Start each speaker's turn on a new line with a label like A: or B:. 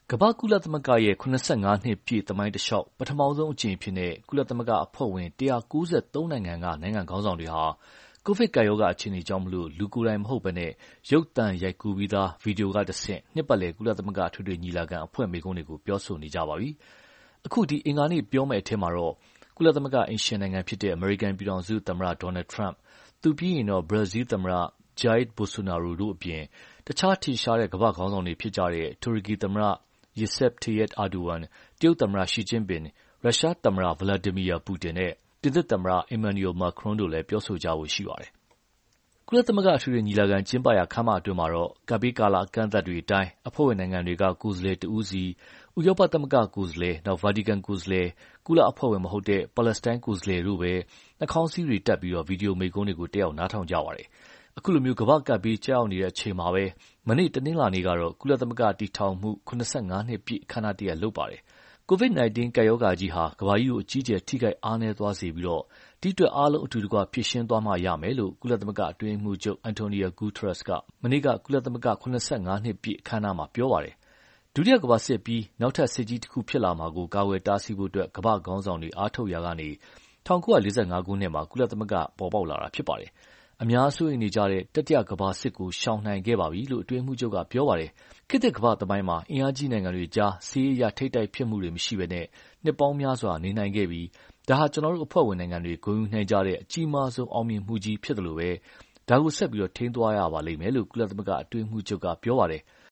A: ကမ္ဘာ့ကုလသမဂ္ဂရဲ့75နှစ်ပြည့်သမိုင်းတလျှောက်ပထမဆုံးအကြိမ်အဖြစ်ကုလသမဂ္ဂအဖွဲ့ဝင်193နိုင်ငံကနိုင်ငံခေါင်းဆောင်တွေဟာကိုဗစ်ကပ်ရောဂါအခြေအနေကြောင့်လူကိုယ်တိုင်မဟုတ်ဘဲရုပ်သံရိုက်ကူးပြီးသားဗီဒီယိုကတဆင့်နှစ်ပတ်လည်ကုလသမဂ္ဂအထွေထွေညီလာခံအဖွင့်မိန့်ခွန်းတွေကိုပြောဆိုနေကြပါပြီ။အခုအင်္ဂါနေ့ပြောမယ့်အထဲမှာတော့ကုလသမဂ္ဂအိမ်ရှင်နိုင်ငံဖြစ်တဲ့အမေရိကန်ပြည်ထောင်စုသမ္မတ Donald Trump သူပြီးရင်ဘရာဇီးသမ္မတ Jair Bolsonaro တို့အပြင် တခြားထင်ရှားတဲ့ကမ္ဘာ့ခေါင်းဆောင်တွေဖြစ်ကြတဲ့တူရကီသမ္မတRecep Tayyip Erdogan တရုတ်သမ္မတ Xi Jinping ရုရှားသမ္မတ Vladimir Putin နဲ့ပြင်သစ်သမ္မတ Emmanuel Macron တို့လည်းပြောဆိုကြဖို့ရှိပါတယ်။ကုလသမဂ္ဂအထွေထွေညီလာခံကျင်းပရာခန်းမအတွင်းမှာတော့ကပ်ဘေးကာလအကန့်အသတ်တွေအတိုင်းအဖွဲ့ဝင်နိုင်ငံတွေကကိုယ်စားလှယ်တဦးစီ၊ဥရောပသမဂ္ဂကိုယ်စားလှယ်၊ဗာတီကန်ကိုယ်စားလှယ်၊ကုလအဖွဲ့ဝင်မဟုတ်တဲ့ပါလက်စတိုင်းကိုယ်စားလှယ်တို့ပဲနှာခေါင်းစည်းတွေတပ်ပြီးဗီဒီယိုမိန့်ခွန်းတွေကိုတက်ရောက်နားထောင်ကြပါတယ်။အခုလိုကမ္ဘာ့ကပ်ဘေးကျရောက်နေတဲ့အချိန်မှာပဲမနေ့တနင်္လာနေ့ကတော့ကုလသမဂ္ဂတည်ထောင်မှု75နှစ်ပြည့်အခမ်းအနားတရပ်လုပ်ပါတယ်။ COVID-19 ကပ်ရောဂါကြီးဟာကမ္ဘာကြီးကိုအကြီးအကျယ်ထိခိုက်အားနည်းသွားစေပြီးဒီအတွက်အားလုံးအတူတကွဖြေရှင်းသွားမှရမယ်လို့ကုလသမဂ္ဂအတွင်းရေးမှူးချုပ် Antonio Guterres ကမနေ့ကကုလသမဂ္ဂ75နှစ်ပြည့်အခမ်းအနားမှာပြောပါတယ်။ဒုတိယကမ္ဘာစစ်အပြီးနောက်ထပ်စစ်ကြီးတခုဖြစ်လာမှာကိုကာကွယ်တားဆီးဖို့ကမ္ဘာ့ခေါင်းဆောင်တွေအားထုတ်ရာကနေ1945ခုနှစ်မှာကုလသမဂ္ဂပေါ်ပေါက်လာတာဖြစ်ပါတယ်။အများစိုးရိမ်နေကြတဲ့တတိယကမ္ဘာစစ်ကိုရှောင်နိုင်ခဲ့ပါပြီလို့အတွင်းရေးမှူးချုပ်ကပြောပါတယ်။ခေတ်သစ်ကမ္ဘာ့သမိုင်းမှာအင်အားကြီးနိုင်ငံတွေကြားစစ်ရေးအရထိပ်တိုက်ဖြစ်မှုတွေမရှိဘဲနှစ်ပေါင်းများစွာနေနိုင်ခဲ့ပြီးဒါဟာကျွန်တော်တို့အဖွဲ့ဝင်နိုင်ငံတွေဂုဏ်ယူနိုင်ကြတဲ့အကြီးမားဆုံးအောင်မြင်မှုကြီးဖြစ်သလိုဒါကိုဆက်ပြီးထိန်းသွားရပါလိမ့်မယ်လို့ကုလသမဂ္ဂအတွင်းရေးမှူးချုပ်ကပြောပါတယ်။